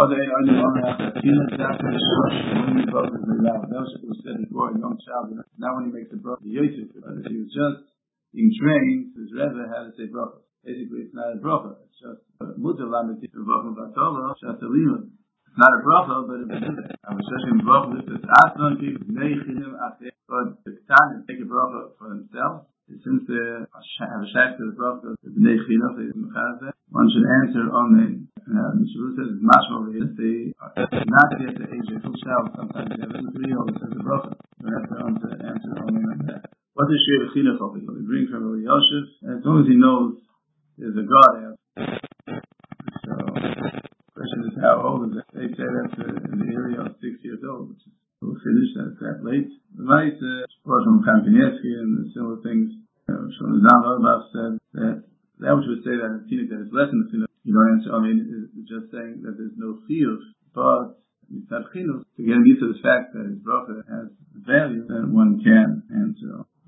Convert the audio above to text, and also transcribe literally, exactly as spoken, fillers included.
Other on the other half, Tina Dafka Shush, when the brother is made out. That was what was said before, a young child. Now when he makes the brother, the Yosef, if he was just being trained, his Rebbe had to say bracha. Basically, it's not a bracha. It's just mutar lamitiv bracha b'atola shatalima. It's not a bracha, but it's a mutar. I was just in bracha. This is aslan people neichinim after, but the Tanya take a bracha for himself. Since they have a shack to the bracha, the bnei chinuch is mechazeh. One should answer amen. Mishavu says it's mashma over here. They are not yet the age of full child. Sometimes they have a three year old that says the bracha. They have to answer, answer amen on that. What is shir chinuch over here? They bring from Rabbi Yosef, and as long as he knows there's a God out. So the question is how old is it? They say that's uh, in the area of six years old, which is we'll finish that that late. The might uh from Kampineski and the similar things. Shlomo Zalman Auerbach said that that which would say that a teenager that is less than a teenager, you don't answer. I mean, it's just saying that there's no chiyuv, but mitzad chinuch, to get him used to the fact that his bracha has value, then one can answer.